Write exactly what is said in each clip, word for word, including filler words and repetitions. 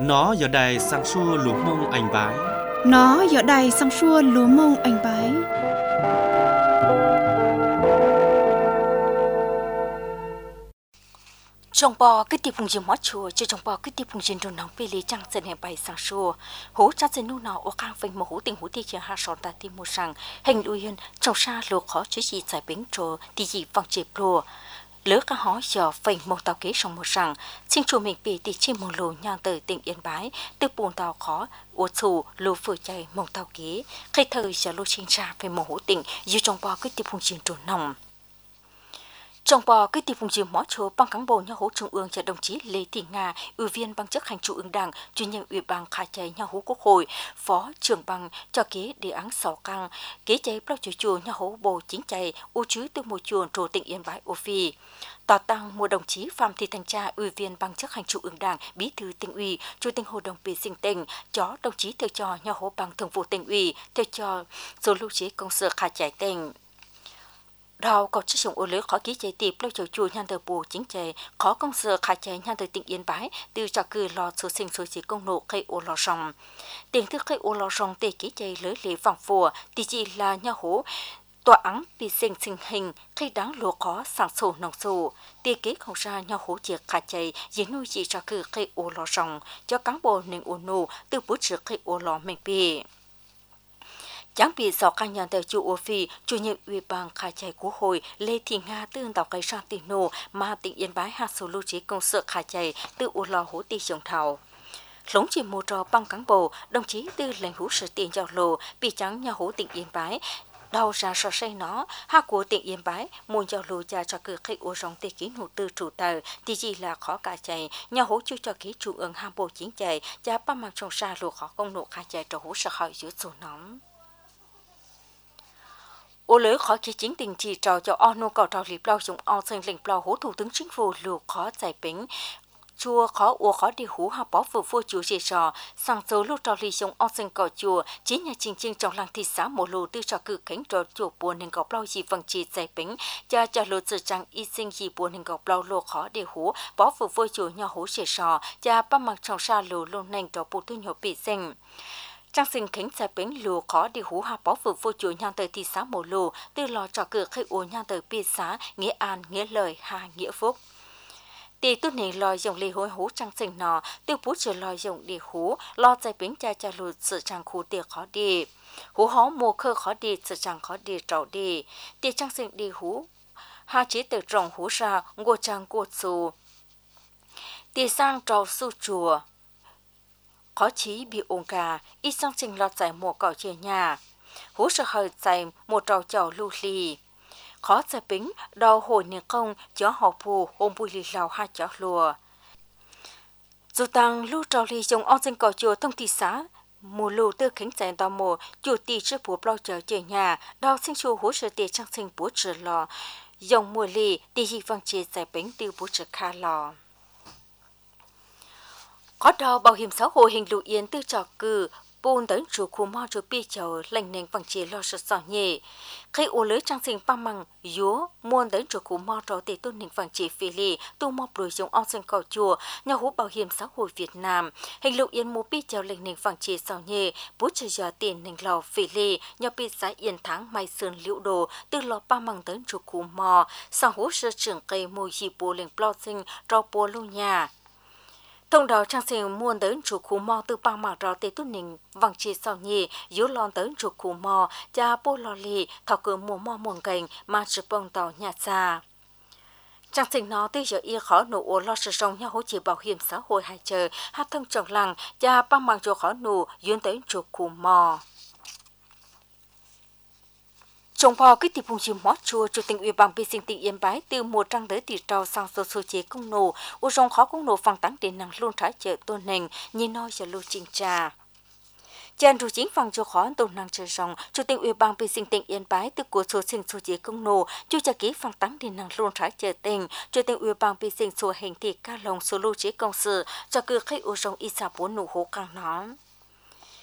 Nó giờ đây sang xua lúa mông anh bái. Nó giờ đây sang xua lúa mông anh bái. Trong bò cái tiệp phùng diêm mót chùa cho trong bò cái tiệp phùng diêm đồ nóng về lý trang dân hẹp bài sang xua hố trang dân nu nào ở cang vinh một hố tình hố thị chia hai sòn ta tim một sang hình đuôi hiền trong xa lúa khó chế gì giải bánh trồ thì gì vòng chẹp lúa lỡ cá hó giờ vinh một tàu kế trong một sang xin chùa mình bị thì trên một lúa nhang từ tỉnh Yên Bái từ buồn tàu khó uất xù lúa phơi chay một tàu kế khi thời giờ lúa trên xa về một hố tỉnh như trong bò cái tiệp phùng diêm đồ nóng. Trong bò cái tiệp phùng diêm mót chùa ban cán bộ nhà hố trung ương cho đồng chí Lê Thị Nga, ủy viên ban chấp hành trung ương đảng, chủ nhiệm ủy ban khai chạy nhà hố quốc hội, phó trưởng ban cho kế đề án sáu căng, kế chạy bao chủ chùa nhà hố bộ chính chạy, u chứ từ môi trường trổ tỉnh Yên Bái ô phi. Tòa tăng mua đồng chí Phạm Thị Thanh Tra, ủy viên ban chấp hành trung ương đảng, bí thư tỉnh ủy, chủ tịch hội đồng vệ sinh tỉnh, cho đồng chí theo cho nhà hố ban thường vụ tỉnh ủy, theo cho số lưu chế công sở khai chạy tỉnh. Đào có chức dụng ô lưới khó ký chạy tiệp lâu chầu chùa nhan tờ bù chính chạy khó công sở khai chạy nhan tờ tỉnh Yên Bái từ cho cư lo số sinh số chỉ công nộ cây ô lò sòng tiền thức cây ô lò sòng tê ký chạy lưới lễ vòng phùa thì chỉ là nhà hố tòa án bị sinh sinh hình khi đáng lúa khó sản sổ nông sổ tê ký không ra nhà hố chỉ khai chạy dưới nuôi chỉ cho cư cây ô lò sòng cho cán bộ nên ô nô từ bút chữ cây ô lò mình bì. Chẳng bị sọ căn nhận theo chủ ô phi, chủ nhiệm ủy ban khai chạy quốc hội Lê Thị Nga tương tàu cây sang tỉnh nô mà tỉnh Yên Bái hạ số lưu trí công sở khai chạy từ ô lò hố tì trồng thảo. Lống chỉ mô trò băng cán bộ, đồng chí từ lãnh hữu sự tiền giao lộ, bị trắng nhà hố tỉnh Yên Bái, đầu ra so xây nó, hạ của tỉnh Yên Bái, muốn giao lộ ra cho cử khách ô rong tê ký nụ tư chủ tờ, thì chỉ là khó cả chạy, nhà hố chưa cho ký trung ương ham bộ chính chạy, và ba mặt trong xa lộ khó công nộ khai chạy cho hố sợ hỏi giữa số nóng. Ô lưới khó khi chính tình chỉ trò cho o nô cầu trò liệp lao dùng o sinh lệnh lao hố thủ tướng chính phủ lù khó giải bính chua khó ua khó đi hú hạ bó vừa vua chùa dì trò sang số lúc trò lì dùng o sinh cầu chùa chính nhà trình trình trong làng thị xã mộ lù tư trò cử cánh trò chùa buồn hình cầu lao gì vầng chỉ giải bính cha cha lù sự trang y sinh gì buồn hình cầu lao lù khó đi hú bó vừa vua chùa nhà hú dì trò cha ba mặt trong xa lù lù nành trò bù tư nhỏ bị sinh. Trang sinh khánh giải bánh lùa khó đi hú hạ bó vừa vô chủ nhan tờ thị xã mổ lù từ lò trò cử khai ổ nhan tờ bì xã nghĩa an nghĩa lời hà nghĩa phúc. Tỷ tốt này lòi dòng lì hối hú trang sinh nọ tiêu bút trở lòi dòng đi hú lo giải bánh cha cha lù sự trang khu tiệc khó đi. Hú hó mùa khơ khó đi sự trang khó đi trầu đi. Tỷ trang sinh đi hú hà chế từ trồng hú ra ngô trang cô xù. Tỷ sang trầu su chùa. Khó chí bị ổn cả, ít sang trình lọt giải mùa cỏ chìa nhà. Hú sợ hơi giải một trò chảo lưu lì. Khó giải bính, đau hồi nền công, chó họ phù, ôm bùi lì lào hai chó lùa. Dù tăng lưu trò lì dùng ong sinh cỏ chùa thông thị xã, mùa lù tư khánh giải đào mùa, chủ tì sư bùa bao trở chìa nhà, đào sinh chùa hú sợ tì trang sinh bố trở lò. Dòng mùa lì, tì hy vọng chìa giải bính tiêu bố trở kha lò. Có đào bảo hiểm xã hội hình lụ yên tư trò cử, bồn đến chủ khu mò chủ bi chầu lành nền bằng chế lo sợ sọ nhẹ. Khi ô lưới trang sinh ba măng, dúa, muôn đến chủ khu mò trò tê tôn nền bằng chế phê lì, tu mò bồi dùng ong sinh cầu chùa, nhà hú bảo hiểm xã hội Việt Nam. Hình lụ yên mô bi chầu lành nền bằng chế sọ nhẹ, bố chờ giờ tiền nền lò phê lì, nhà bi xã yên tháng mai sơn liễu đồ, từ lò ba măng đến chủ khu mò, sang hú sơ trưởng cây mùi dì bố lệnh bao sinh, trò bố lưu nhà. Thông đạo trang sinh muôn đến chủ khu mò từ bang mạc rào tê tốt nình vàng chi sau nhì yếu lon đến chủ khu mò cha bô lò lì thảo cử mùa mò muôn cảnh mà trực bông tàu nhà xa. Trang sinh nó tư giờ y khó nụ ô lo sử dụng nhà hỗ trợ bảo hiểm xã hội hai chờ hát thông trọng lăng cha bang mạc cho khó nụ duyên đến chủ khu mò. Trong bò cái tiệp phùng diêm mót chùa, chủ tịch ủy ban vệ sinh tỉnh Yên Bái từ một trang tới tỷ trào sang số số chế công nổ, u rong khó công nổ phẳng tăng đến năng luôn trái chợ tôn nền, nhìn nói cho lưu trình trà. Chàng chủ chính phẳng cho khó tôn năng chờ rong, chủ tịch ủy ban vệ sinh tỉnh Yên Bái từ của số sinh số chế công nổ, chủ trả ký phẳng tăng đến năng luôn trái chợ tỉnh, chủ tịch ủy ban vệ sinh số hình thị ca lồng số lưu chế công sự, cho cứ khách u rong y xa bốn nụ hố càng nón.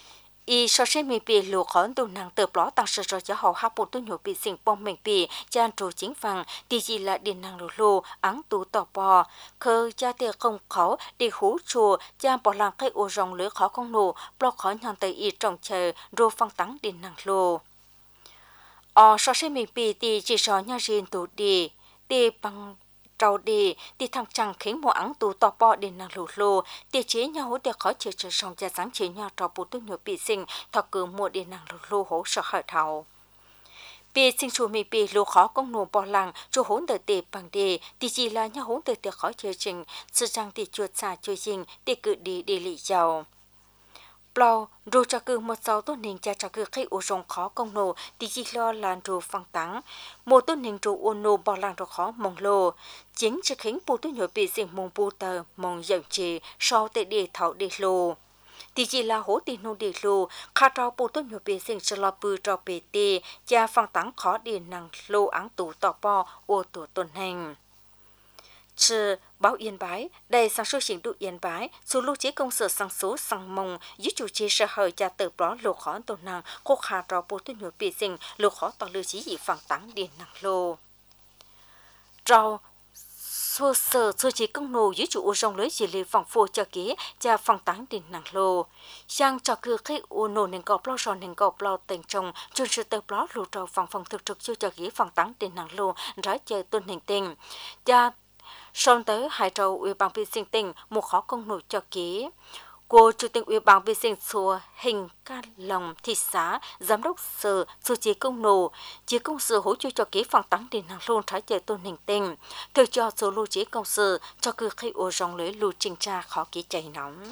y so sánh mi bị lụa khẩn tu năng từ đó tăng sự rồi cho họ hấp bộ tu nhổ bị sinh bom mình bị chan trụ chính phẳng thì chỉ là điện năng lù lù áng tu tỏ bò khơi cha tiền không khó để hú chùa cha bỏ làm cái ô rong lưỡi khó không nổ bỏ khó nhon tới y trồng chờ rồi phăng tăng điện năng lù ở so sánh mi bị thì chỉ so nhà riêng tu đi đi bằng trâu đi đi thằng chẳng khiến mua áng tù tọt bò đến năng lù lù địa chế nhau hỗ để khó chịu trở sòng gia sáng chế nhau trò bù tu nhựa bị sinh thọ cứ mua đến năng lù lù hỗ sợ khởi thầu bị sinh chủ mi bị lù khó công nô bò lăng chủ hỗn đời tệ bằng đề thì chỉ là nhau hỗn đời tệ khó chịu trình sự trang thì chuột xa chơi dinh để cự đi để lý giàu bao rồi cho cứ một sáu tuần hình cha cho cứ khi u rong khó công nô thì chỉ lo làn rồi phăng táng một tuần hình rồi u nô bỏ làng rồi khó mong lô chính chỉ khiến bu tuần nhồi bị sinh mong bu tờ mong dạo trì sau tệ để thảo để lô thì chỉ là hỗ tiền nô để lô khá trao bu tuần nhồi bị sinh sẽ lo bự trao bề tê cha phăng táng khó để năng lô áng tủ tỏ bò ô tổ tuần hình chứ báo yên bái đây sang số trình độ yên bái số lưu chế công sở sang số sang mông dưới chủ chế sở hơi cha từ đó lô khó tổ năng khô khả trò bố tuyên nhược bị sinh lô khó tỏ lưu chí dị phẳng tắng điện năng lô rau số sở số chế công nô dưới chủ ô rong lưới chỉ lì phẳng phô cho kế cha phẳng tắng điện năng lô sang cho cứ khi ô nô nên gọp lo sòn nên gọp lo tình trong chuyên sự từ đó lô trò phẳng phẳng thực trực cho cho kế phẳng tắng điện năng lô rái chơi tuân hình tình cha sau tới hai trâu ủy ban vi sinh tỉnh một khó công nổi cho ký cô chủ tịch ủy ban vi sinh xua hình ca lòng thị xã giám đốc sở số chế công nổ chế công sở hỗ trợ cho ký phòng tăng điện hàng luôn trái trời tôn hình tình thực cho số lưu chế công sở cho cứ khi ô rong lưới lưu trình tra khó ký chảy nóng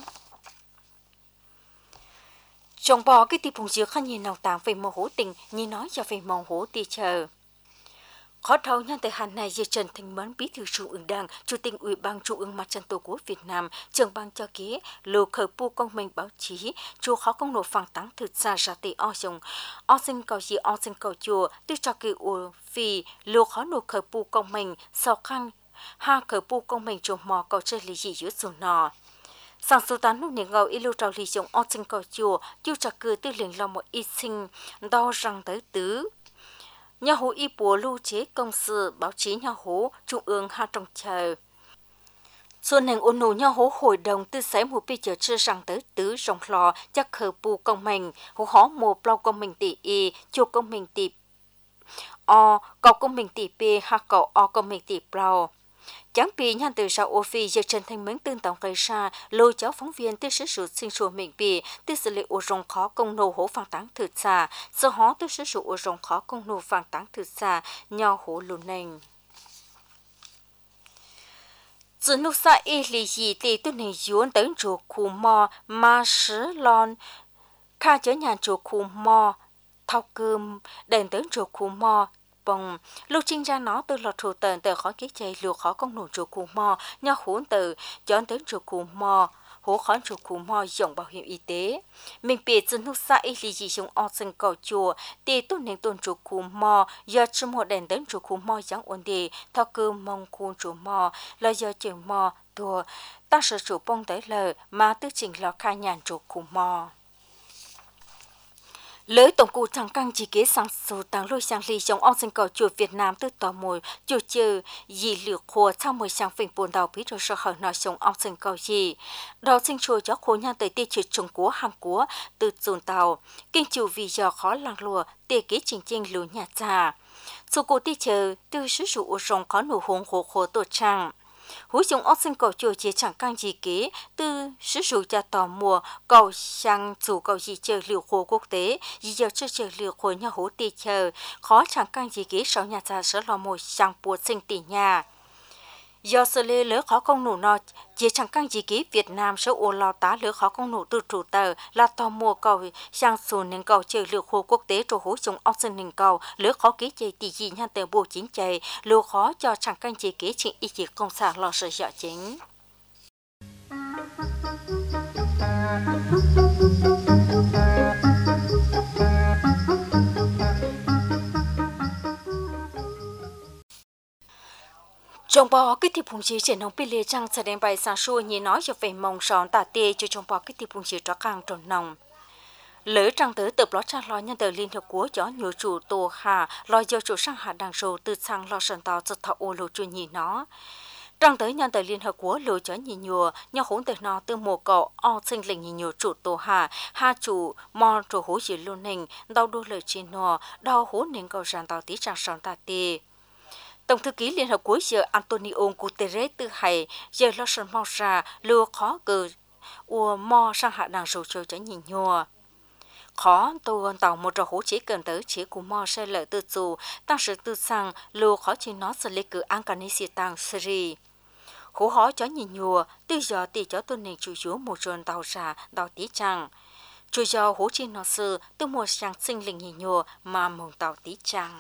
trong bò cái tiệp phùng dược khăn nhìn nào tàng về màu hố tình như nói cho về màu hố ti chờ khó thấu nhân tại hạn này, Trần Thanh Mẫn, Bí thư Trung ương Đảng, Chủ tịch Ủy ban Trung ương Mặt trận Tổ quốc Việt Nam, trưởng ban cho ký lô khởi pu công minh báo chí, chú khó công nộp phẳng táng thực ra ra tỷ o dùng, o sinh cầu gì o sinh cầu chùa, tư cho kỳ ủ vì lô khó nộp khởi pu công minh sau khăn ha khởi pu công minh trộm mò cầu chơi lý gì dưới dù nọ. Sáng số tán lúc niệm ngầu y lưu trào lý dùng o sinh cầu chùa, chú cho cư tư liền lòng một y sinh đo răng tới tứ. Nhà hồ y bùa lưu chế công sự báo chí nhà hồ trung ương ha trong chờ xuân hành ôn nụ nhà hồ hội đồng tư sấy một bây giờ chưa rằng tới tứ rồng lò chắc khờ bù công mình hồ hó một bao công mình tỷ y chu công mình tỷ o cầu công mình tỷ p ha cầu o công mình tỷ bao chẳng bị nhân từ sau ô phi giờ Trần Thanh Mẫn tương tổng gây ra lôi cháu phóng viên tư sử dụng sinh số mình bị tư xử lý ô rong khó công nô hổ phản táng thực xa do hó tư sử dụng ô rong khó công nô phản táng thực xa nhau hổ lùn nành từ lúc xa y lý gì thì tôi này dùn tới chỗ khu mò mà sứ lon kha chở nhà chỗ khu mò thao cơm đèn tới chỗ khu mò bông lúc trình ra nó từ lọt thủ tần từ khó ký chạy lùa khó công nổ chỗ cù mò nhau hỗn từ chọn tới chỗ cù mò hỗ khó chỗ cù mò dùng bảo hiểm y tế mình biết dân lúc xa ý lý gì dùng ọ sinh cầu chùa thì tôi nên tôn chỗ cù mò do trong một đèn đến chỗ cù mò chẳng ổn định thao cơ mong khu chỗ mò là do trường mò đùa ta sợ chỗ bông tới lời mà tư trình là khai nhàn chỗ cù mò lưới tổng cụ thằng căng chỉ kế sang số tăng lôi sang ly trong ông sinh cầu chùa Việt Nam từ tòa mùi chùa chư dì lược khô sau mùi sang phình buồn đầu bí rồi sợ hở nói trong ông sinh cầu gì đầu sinh chùa cho khô nhau tới tiêu trừ Trung Quốc Hàn Quốc từ dồn tàu kinh chủ vì giờ khó làng lùa tê kế trình trình lùa nhà già số cụ tiêu trừ từ sử dụng rồng khó nổ hồn khổ khổ tổ trang hú dùng ốc sinh cầu chùa chế chẳng căng gì kế từ sử dụng cho tò mùa cầu sang chủ cầu gì chờ liệu khổ quốc tế gì giờ chưa chờ liệu khổ nhà hú tì chờ khó chẳng căng gì kế sau nhà già sở lò mùa sang bùa sinh tỷ nhà do sự lê lỡ khó công nổ nọ chế chẳng căng gì kế Việt Nam số ô lao tá lỡ khó công nổ từ chủ tờ là tò mùa cầu sang số nền cầu chờ liệu khổ quốc tế rồi hú dùng ốc sinh nền cầu lỡ khó kế chế tỷ gì nhà tờ bộ chính chạy lỡ khó cho chẳng căng gì kế chính ý chí công xã lo sự dạo chính trong bò cái tiệp phụng chỉ trên nông phi lê trang sẽ đem bài sáng xua như nói cho về mong sòn tà tê cho trong bò cái tiệp phụng chỉ cho càng tròn nòng lỡ trang tới tập ló cha lo nhân tờ liên hợp quốc cho nhiều chủ tổ hà lo do chủ sang hạ đằng sầu từ sang lo sân tàu giật thọ ô lô chuyên nhị nó trang tới nhân tờ liên hợp quốc lối cho nhị nhùa nhau hỗn tờ nó từ một cậu o sinh lệnh nhị nhùa chủ tổ hà hà chủ mò chủ hố gì luôn hình đau đua lời trên nó đau hố nên cầu sàn tàu tí trang sòn ta tì Tổng thư ký Liên Hợp Quốc giờ Antonio Guterres từ hay giờ lo sân mò ra lừa khó cờ ua mò sang hạ đằng sầu cho cho nhị nhùa khó tôi tàu một trò hỗ chỉ cần tới chỉ của mò sẽ lợi từ dù tăng sự từ sang lừa khó chỉ nó sẽ lấy cử Afghanistan tăng Syria hỗ họ cho nhị nhùa từ giờ thì cho tôi nên chủ yếu một trường tàu ra tàu tí trăng chủ giờ hỗ chỉ nó sự từ một sang sinh linh nhị nhùa mà mong tàu tí trăng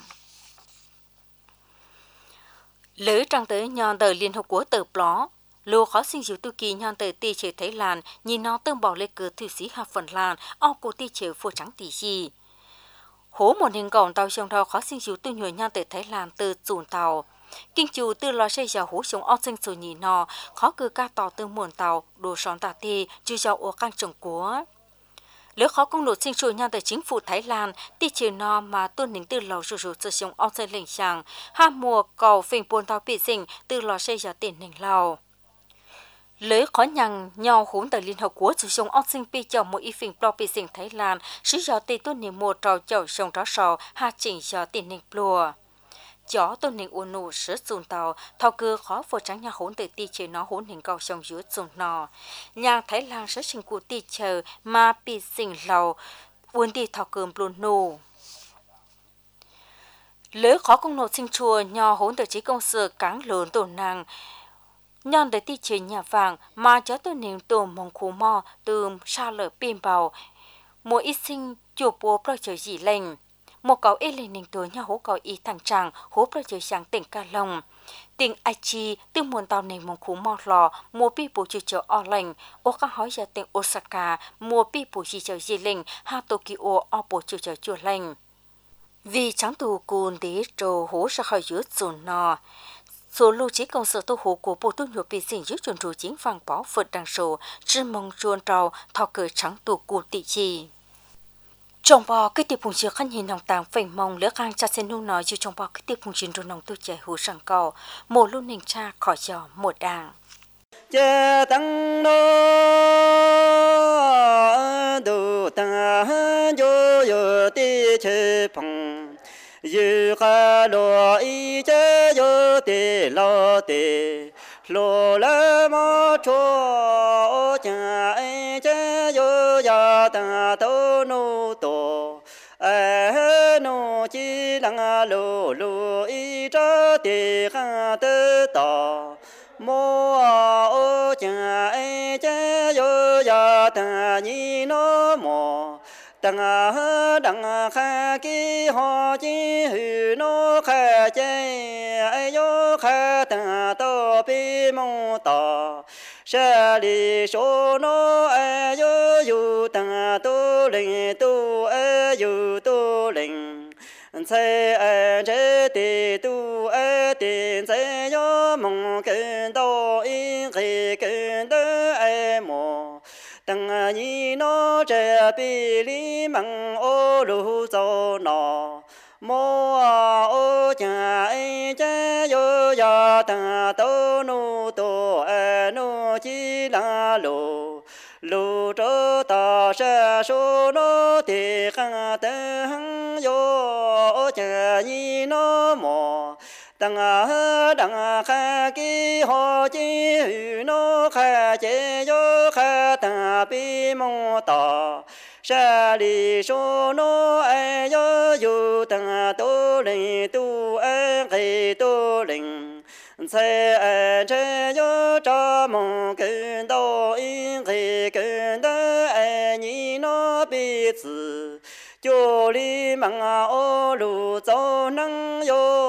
lỡ trang tới nhon tờ Liên Hợp Quốc tờ pló lô khó sinh diệu tu kỳ nhon tờ ti chế Thái Lan nhìn nó tương bảo lệ cử thủy sĩ Hà Phần Lan ao cổ ti chế phô trắng tỷ gì hố một hình gòn tàu sông thao khó sinh diệu tu nhồi nhon tờ Thái Lan từ chùn tàu kinh chủ từ lò xây dầu hố sông ao sinh sổ nhì nò khó cử ca tàu tương muộn tàu đồ sòn tà ti chưa dầu ô căng trồng cúa lỡ khó công nộ sinh sôi nhon tờ chính phủ Thái Lan ti chế nò mà tuân nính từ lò rủ rủ từ sông ao sinh lệnh sàng ha mùa cầu phình buồn tàu bị sinh từ lò xây dầu tiền nền lào lỡ khó nhằng nhau hỗn tờ Liên Hợp Quốc sử dụng ao sinh pi chồng một ít phình plo bị sinh Thái Lan sử dụng tiền tuân nính một trò chậu sông đó sò ha chỉnh cho tiền nền plua chó tôn nính uốn nụ sử dụng tàu thao cơ khó phổ trắng nhà hỗn tờ ti chế nó hỗn hình cầu sông dưới dùng nò nhà Thái Lan sử sinh cụ ti chờ mà bị sinh lầu uốn đi thao cơm luôn nụ lỡ khó công nộ sinh chùa nhà hỗn tờ chỉ công sự cáng lớn tổn năng nhon tờ ti chế nhà vàng mà chó tôn nính tổ mong khú mò từ xa lở pin bào mỗi ít sinh chùa bố pro chờ gì lệnh một cậu ấy lên nền tối nhà hố cậu y thằng chàng hố pro chờ sáng tỉnh ca long tỉnh ai chi từ muôn tàu nền mong khú mò lò mua pi bù chờ chờ o lệnh ô các hỏi giờ tỉnh Osaka mua pi bù chờ chờ gì lệnh ha Tokyo o bù chờ chờ chùa lệnh vì trắng tù cùn tí trồ hố ra khỏi dưới dồn nò số lưu trí công sở tô hồ của bộ tu nhục bị sinh dưới chuẩn trụ chính vàng bỏ vượt đằng sổ chứ mong chuồn trào thọ cờ trắng tù cù tỷ chi trong bò cái tiệp phùng chiếc khăn nhìn nòng tàng phình mong lỡ khang cha sen nung nói chứ trong bò cái tiệp phùng chiên rôn nòng tu trẻ hú sẵn cầu một luôn nền cha khỏi giò một đàng chế tăng đô đồ ta yo yo ti chế phùng yu kha lo y chế yo ti lo ti lo la ma cho cha ai chế yo ya ta to no to ai no chi lăng lo lo y cha ti kha te ta mô ô cha ai chế yo ya ta ni no mo đằng đằng kha ki ho chi hư no kha chế ai yo kha ta to pi mo ta sa li so no ai yo yu ta tu linh tu ai yu tu linh sai ai chế ti tu ai ti sai yo mong kiến do in khi kiến de ai mo đằng ni nó chế bi li mang ô lu zo no mô ô cha ai chế yo ya ta to nu to ai nu chi la lu lu cho ta sa so no ti kha te hang yo cha ni no mo đằng đằng kha ki ho chi hư no kha chế yo kha ta pi mo ta sa li so no ai yo yu ta to linh tu ai khi tu linh sai ai chế yo cha mo kiến do in khi kiến de ai ni no bi zi jo li mang ô lu zo nang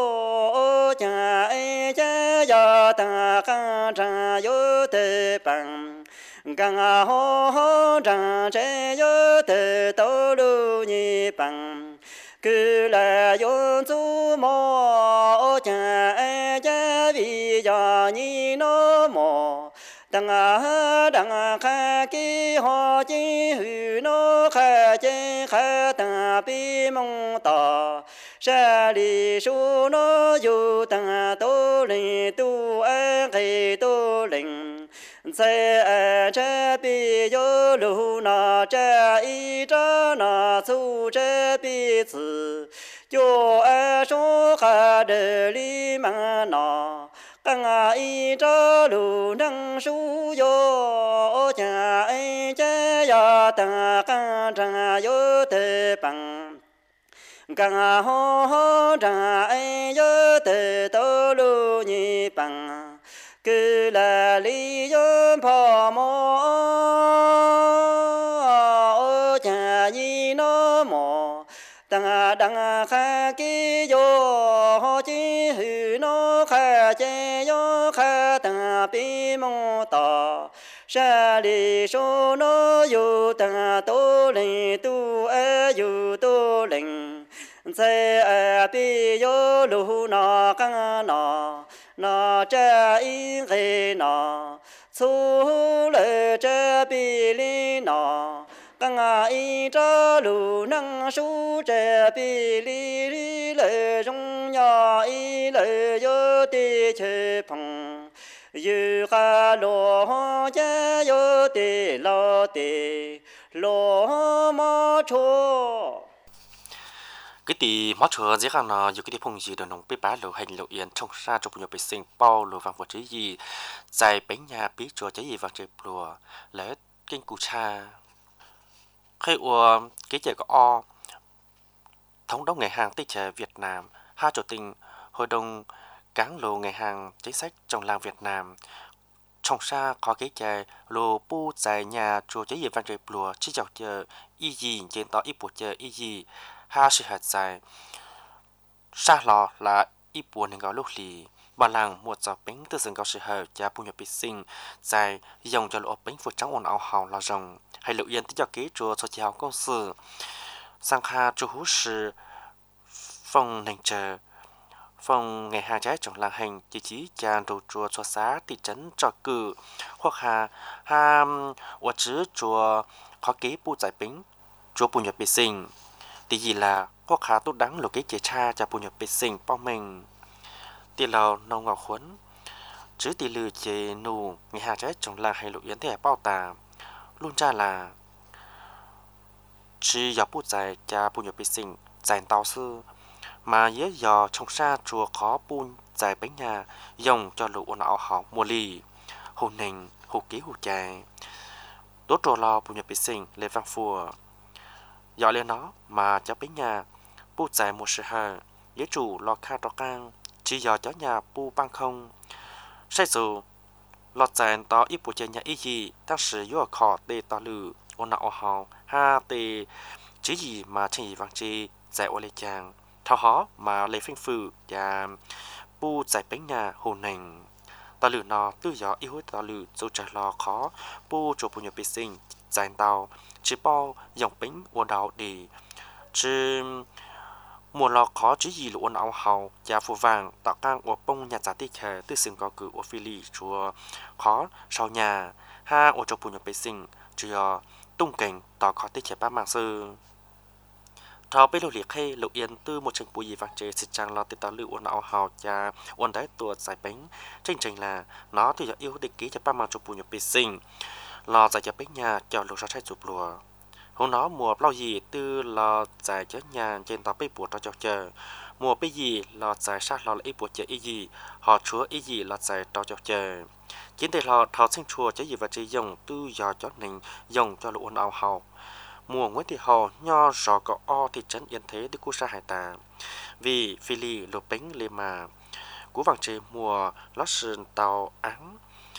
yo cha ai chế ya ta kha cha yo te bang gang ho ho cha chế yo te to lu ni bang cứ là yon zu mo cha ai chế vi ya ni no mo đằng à đằng khai kí họ chỉ hư nó khai chỉ khai đằng bi mong tỏ sa li su nó dù đằng tô linh tu an khi tô linh sai a cha bi yo lu na cha y cha na su cha bi zi yo a shu ha de li ma na căng a y cha lu năng su yo cha ai cha ya ta căng cha yo te bằng căng a ho ho cha ai yo te to lu ni bằng cứ là lý do phò mô ô cha nhi nó mô đằng đằng kha kí yo ho chi hư nó kha che yo kha đằng bi mô tỏ sa li số nó yu đằng tô linh tu a yu tô linh sai a bi yo lu na căng na na cha in re na su le cha bi li na căng a in cha lu năng su cha bi li li le rong ya i le yo ti che phong yu ga lo cha yo ti lo ti lo ma cho cái tí mất chứa dễ khăn nó dù cái tí phong gì được nông bế bá lộ hành lộ yên trong xa trong nhiều bế sinh bao lộ vàng vật chế gì dài bánh nhà bí chùa chế gì vàng chế plùa lẽ kinh cụ cha khi ua cái chế có o thống đốc ngày hàng tích trẻ Việt Nam hai chủ tình hội đồng cán lộ ngày hàng chính sách trong làng Việt Nam trong xa có cái chế lộ bu dài nhà chùa chế gì vàng chế plùa chỉ dọc chờ y gì trên tỏ ít bộ chờ y gì ha sự hạt dài sa lò là ít buồn nên có lúc lì bà làng một giờ bánh từ rừng có sự hở cha bùn nhập bị sinh dài dòng cho lộ bánh phụ trắng ồn ào hào là rồng hay lộ yên tích cho kế chùa cho chào công sự sang kha chú hú sự phòng nành chờ phòng ngày hà trái trong làng hành chỉ chỉ chàng đồ chùa cho xã thị trấn trò cử hoặc hà ha hoặc chứ chùa có kế bu giải bánh chùa bùn nhập bị sinh tí gì là có khá tốt đáng lộ cái chế cha cho bùn nhập bê sinh bao mình tí lào nâu ngọc khuấn chứ tí lư chế nụ ngày hà trái trong làng hay lộ yến thẻ bao tà luôn cha là chỉ dọc bút dài cho bùn nhập bê sinh dài tàu sư mà dễ dò trong xa chùa khó bùn dài bánh nhà dùng cho lộ ổn ảo hảo mùa lì hồ nình hồ ký hồ chài đốt trò lò bùn nhập bê sinh lê vang phùa dọ lên nó mà cháu bánh nhà bu dài một sự hờ giới chủ lo kha trò cang chỉ dò cháu nhà bu băng không sai dù lọt dài to ít bộ chơi nhà ít gì đang sử dụng khó để to lử ôn nạo hào ha tê chỉ gì mà chỉ vàng chi dài ô lê chàng thao hó mà lấy phanh phừ và bu dài bánh nhà hồ nành to lử nó tư gió ít hối to lử dù trả lo khó bu chỗ bùn nhập bê sinh dài tàu chỉ bao dòng bánh ôn đào để chứ mùa lọ khó chỉ gì là ôn áo hào và phù vàng tạo cang ở bông nhà giả tích hè từ sừng có cử ở phi lì chùa khó sau nhà ha ở trong bùn nhập bê sinh chùa tung cảnh tạo khó tích trẻ ba mạng sư thọ bê lô liệt hay lộ yên từ một trình bùi gì vàng chế xịt trang lo từ tạo lưu ôn áo hào và ôn đáy tuột giải bánh trình trình là nó từ giờ yêu định ký cho ba mạng trong bùn nhập bê sinh lò giải cho bánh nhà cho lục sao trái chụp lùa hôm đó mùa bao gì từ lò giải cho nhà trên tàu bê bùa cho chọc chờ mùa bê gì lò giải sát lò lấy bùa chờ ý gì họ chúa ý gì lò giải cho chọc chờ chính để lò thọ sinh chùa cho gì và chỉ dùng tư giờ cho mình dùng cho lũ ôn áo hào mùa nguyễn thị hò nho rõ có o thị trấn yên thế đi cú sa hải tà vì phi lì lục bánh lê mà cú vàng chế mùa lót sườn tàu áng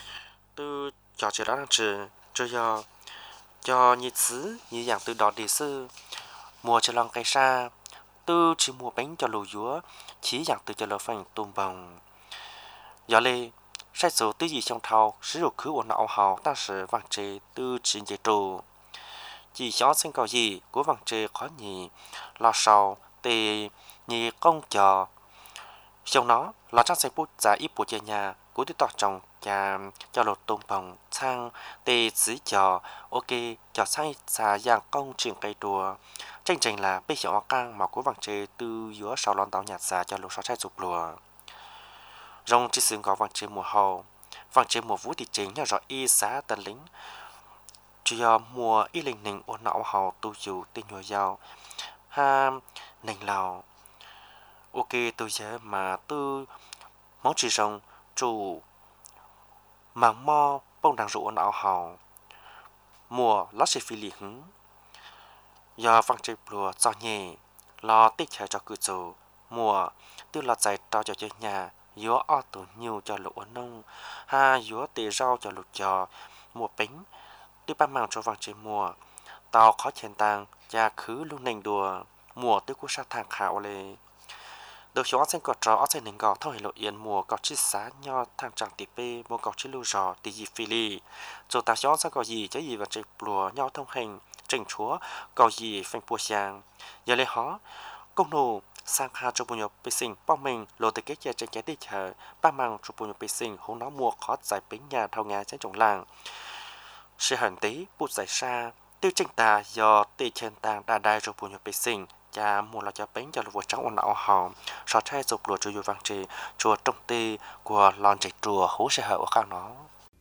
từ cho chế đó đang trừ cho do cho nhị xứ như dạng từ đó đề sư mùa cho lòng cây sa tư chỉ mùa bánh cho lù dúa chỉ dạng từ cho lò phanh tôm bồng giờ lê sai số tư gì trong thao sử dụng khứ của não hào ta sử vàng chế tư chín chế trù chỉ cho sinh cầu gì của vàng chế khó nhì lò sầu tề nhì công chờ trong nó là trang sách bút giá ít của nhà cú đi tọt trong cha cho lột tôm bồng sang tê xứ cho ok cho sai xa giang công chuyện cây đùa tranh tranh là bây giờ căng mà cố vàng chơi từ giữa sau lon tàu nhạt xa cho lột sáu trái sụp lùa rong chỉ xứng có vàng chơi mùa hậu vàng chơi mùa vũ thì chính là rõ y xá tần lính chỉ mùa y linh nình ôn não hậu tu dù tình nhồi giàu ha nình lào ok tôi giờ mà tư món chỉ rong chủ mảng mo bông đằng rượu ảo hào mùa lót xì phi lì hứng do vang chơi bùa cho nhẹ lo tích chờ cho cự chủ mùa tư là giải trao cho chơi nhà dúa o tủ nhiều cho lũ nông ha dúa tề rau cho lũ cho mùa bánh tư ban mảng cho vang chơi mùa tàu khó chèn tàng và khứ luôn nành đùa mùa tư cú sa thang khảo lề được cho sen cọt trò sen nền gò thâu hệ lộ yên mùa cọt chít xá nho thang chẳng tỉ pê mùa cọt chít lưu rò tỉ gì phi li rồi ta cho sang cọt gì chứ gì và chạy lùa nhau thông hành trình chúa cọt gì phanh bùa giang giờ lấy hó công nô sang hà cho bùn nhọc bê sinh bao mình lộ từ kết chia trên trái đi chờ ba mang cho bùn nhọc bê sinh hôm đó mùa khó giải bính nhà thâu nhà trên trồng làng sự hẳn tí bụt giải xa tiêu trình ta do tỉ trên tàng đa đai cho bùn nhọc bê sinh cha mua là cho bánh cho lúa trắng ôn não hồng sọt thay dục lúa cho vàng trì chùa trong tê của lòn chạy chùa hú sẽ hở khác nó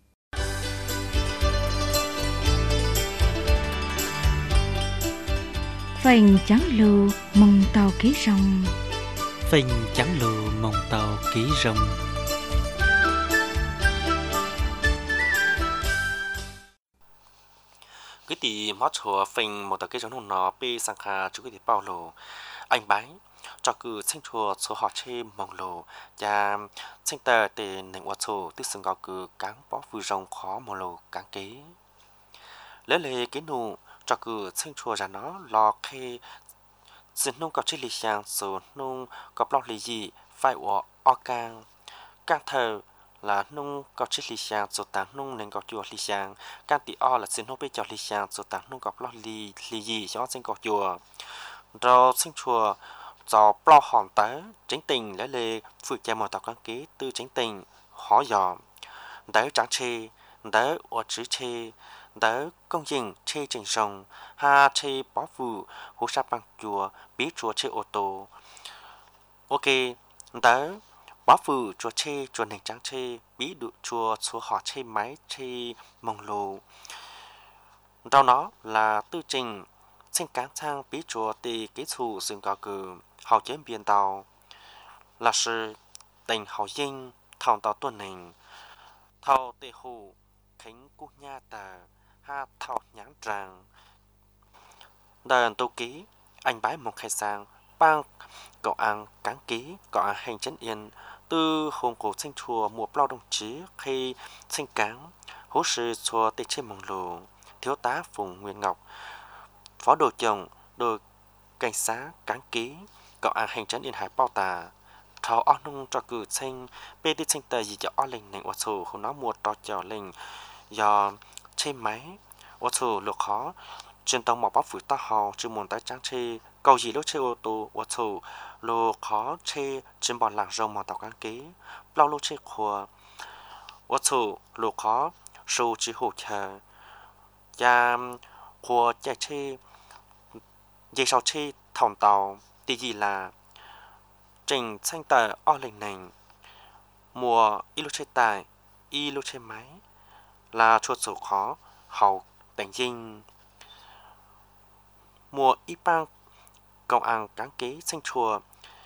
phành trắng lù mông tàu ký rồng phành trắng lù mông tàu ký rồng cái tỷ mót chùa phình một tờ cái giống nó bị sang hà chú cái tỷ bao lồ anh bái cho cứ sinh chùa số họ chê mong lồ và sinh tờ để nền hoạt sổ tức sừng gạo cứ cán bó vừa rồng khó một lồ cán kế lấy lệ cái nụ cho cứ sinh chùa ra nó lò khe xin nông cọp chết lì sang số nông cọp lọt lì gì phải ở o càng càng thờ là nông cọp chết lì sang số tảng nông nên cọp chùa lì sang càng tỷ o là xin nông bây giờ lì sang số tảng nông cọp lọt lì lì gì cho sinh cọp chùa rồi sinh chùa do plo hòn tới chính tình lấy lệ phụ cha một tàu cán kế tư chính tình khó dòm đỡ trắng chê đỡ ở chữ chê đỡ công trình chê trình sông ha chê bó vụ hú sa bằng chùa bí chùa chê ô tô ok đỡ bó vụ chùa chê chùa nền trắng chê bí đụ chùa chùa họ chê máy chê mông lù đâu nó là tư trình xin cán sang bí chùa tì kỹ thủ dừng cao cử hậu chế biên tàu là sự tình hậu dinh thòng tàu tuần nền thầu tê hù khánh cú nha tà ha thầu nhãn tràng đàn tô ký anh bái một khai sang bang cậu ăn cán ký cậu ăn hành chấn yên từ hồn cổ sinh chùa mùa bao đồng chí khi sinh cán hố sư chùa tê trên mông lù thiếu tá phùng nguyên ngọc phó đồ chồng đồ cảnh sát cán ký cậu ăn hành chấn yên hải bao tà thầu on nung cho cử sinh bê đi sinh tờ gì cho o linh này ô sổ không nó mua to cho linh do trên máy ô sổ lục khó trên tàu mỏ bắp phủ ta hò chứ muốn tái trang chê cầu gì lúc chê ô tô ô sổ lục khó chê trên bọn làng rồng mỏ tàu cán ký bao lúc chê khua ô sổ lục khó sổ chỉ hỗ trợ và khua chạy chê dây sau chê thòng tàu tí gì là trình xanh tờ o linh này mùa y lúc chê tài y lúc chê máy là chuột sổ khó hậu đánh dinh mùa y bang công an cán kế xanh chùa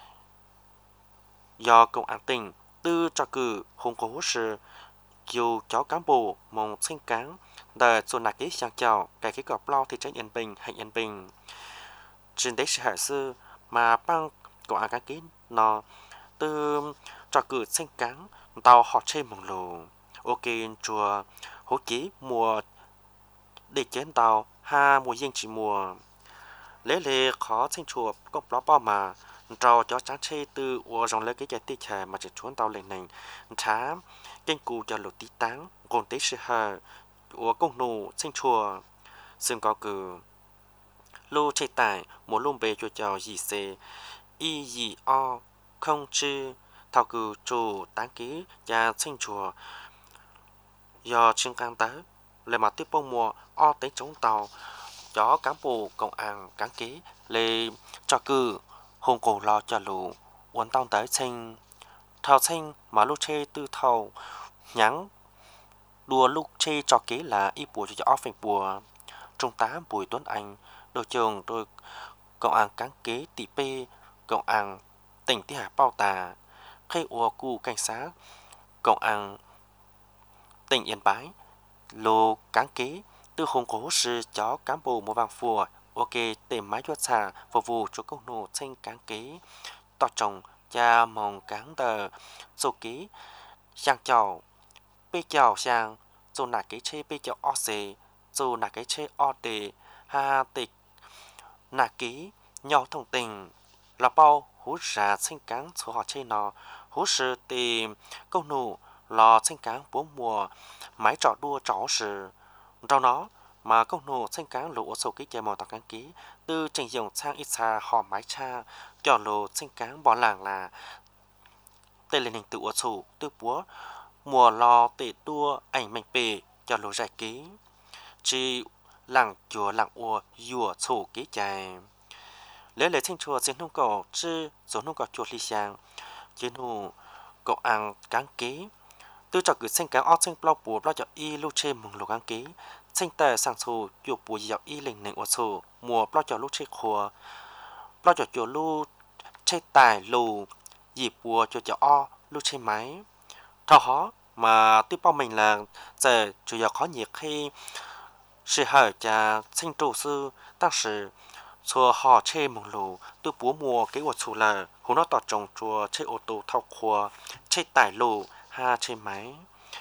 do công an tỉnh tư cho cử hùng cố sự dù cháu cán bộ mong sinh cán đời xuân nạc kế sang chào cái cái gọp lo thì tránh yên bình hành yên bình trên đấy sẽ hạ sư mà bang công an cán kế nó tư cho cử sinh cán tàu họ chê mong lù ok chùa hỗ chí mùa để chén tàu ha mùa riêng chỉ mùa lễ lễ khó sinh chùa có bao bao mà trò cho tráng chê từ ua rong lấy cái cái tê chè mà chỉ chuốn tàu lên này trá kênh cù cho lột tí táng gồm tế sư hà ua công nụ sinh chùa xương có cử lô chê tải mùa lông bề cho chào gì xê y gì o không chư thao cử chủ tán ký và sinh chùa do chuyên can tới lệ mà tiếp bông mùa o tới chống tàu chó cán bộ công an cán ký lệ cho cử hùng cổ lo cho lũ uốn tông tới sinh thao sinh mà lúc chê tư thầu nhắn đùa lúc chê cho ký là y bùa cho phèn bùa trung tá Bùi Tuấn Anh đội trưởng đội công an cán kế tỷ p công an tỉnh Tây Hà Bao Tà khi ua cu cảnh sát công an tỉnh Yên Bái lô cán kế từ hùng cố sư chó cán bộ một vàng phùa ok tìm máy chuột xà phục vụ cho công nô sinh cán kế tỏ trồng cha mong cán tờ số ký sang chào bê chào sang dù là cái chê bê chào o xê dù là cái chê o đề ha tịch là ký nhỏ thông tình là bao hú ra sinh cán số họ chê nó hú sư tìm công nô lò sinh cán bốn mùa máy trọ đua trỏ sự trong đó mà công nô sinh cán lũ số ký chơi màu tàu cán ký từ trình dùng sang ít xa họ máy cha cho lô sinh cán bỏ làng là tên lên hình tự ở sổ tư búa mùa lò tệ đua ảnh mạnh bề cho lô giải ký chỉ làng chùa làng ua dùa sổ ký chạy lấy lấy sinh chùa xin nông cầu chứ số nông cầu chùa ly sang chứ nô cậu ăn cán ký từ cho cứ sinh cán ớt sinh bao bùa bao cho y lưu chê mừng lô cán ký sinh tờ sang sổ chùa bùa dạo y lệnh nền ở sổ mùa bao cho lúc chê khua bao cho chùa lưu chê tài lù dịp bùa cho cho o lưu chê máy thọ hó mà tiếp bao mình là giờ chủ yếu khó nhiệt khi sự hở cha sinh trụ sư当时chùa họ chê mừng lù từ búa mùa cái vật chủ là hồ nó tọt trồng chùa chê ô tô thao khua chê tài lù ha chê máy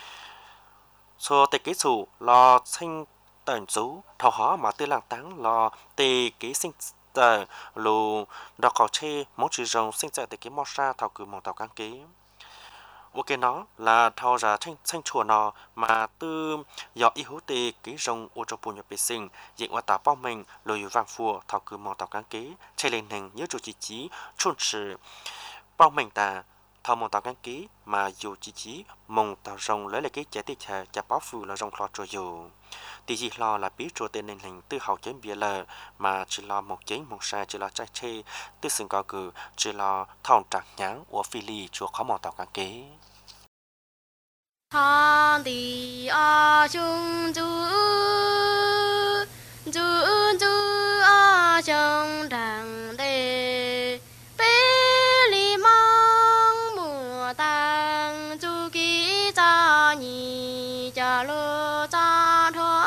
chùa tề ký chủ lo sinh tần chú thọ hó mà tư làng táng lo tề ký sinh tờ lù đó có chê món chữ rồng sinh tờ tề ký mò sa thảo cử mong tàu cán ký ok nó là thao ra thanh thanh chùa nó mà tư do y hữu tề ký rồng ô cho bùn nhập bề sinh diện qua tàu bao mình lùi vàng phùa thảo cử mong tàu cán ký chạy lên hình nhớ chủ chỉ chí chôn sự bao mình ta thao mong tàu cán ký mà dù chỉ chí mong tàu rồng lấy lại cái trái tê chả chả báo phù là rồng lo cho dù thì chỉ lo là biết cho tên nền hình tư hậu chém bia lờ mà chỉ lo một chén một sa chỉ lo trái chê tư sinh cao cử chỉ lo thòng trạc nháng của phi ly chùa khó mong tàu cán kế thang đi a chung chú chú chú a chung đằng đề bê li mang mùa tang chú ký cha nhị cha lô cha thua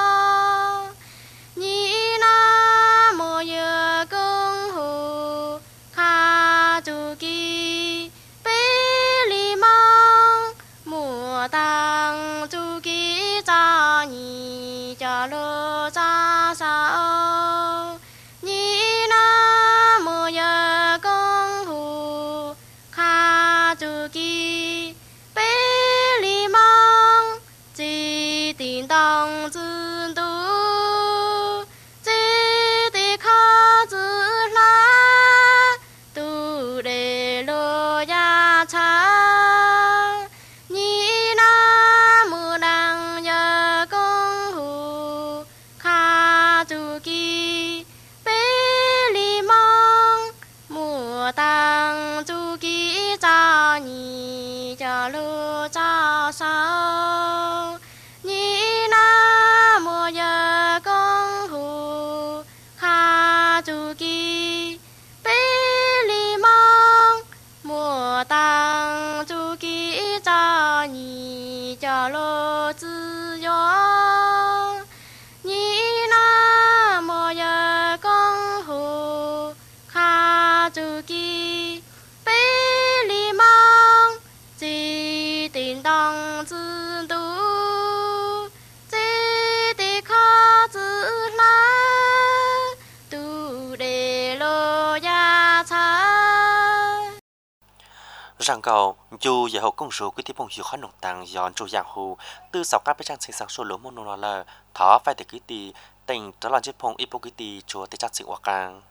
nhị na mùa giờ công hồ kha chú ký bê li mang mùa tang chú ký cha nhị cha lô cha sao nhị na mùa giờ công hồ kha chú ký bê li mang chỉ tình tang zun tu chỉ để kha zư la tu để lô ya cha nhị na mùa đằng giờ công hồ kha chú ký bê li mang mùa tang chú ký cha nhị cha lô cha sao nhị na mùa giờ công hồ kha chú ký bê li mang mùa tang chú ký cha nhị cha lô tự do nhị na mùa giờ công hồ kha chú ký bê li mang chỉ tình tang zun tu chỉ để kha zư la tu để lô ya cha rằng cầu dù giờ hậu công số cái tiếp bông dù khó nồng tăng giòn dù giang hồ từ sáu các bên trang sinh sáng số lớn môn là thỏ phải để cái tì tình đó là chiếc phong ipo cái tì chùa để chắc sự hòa càng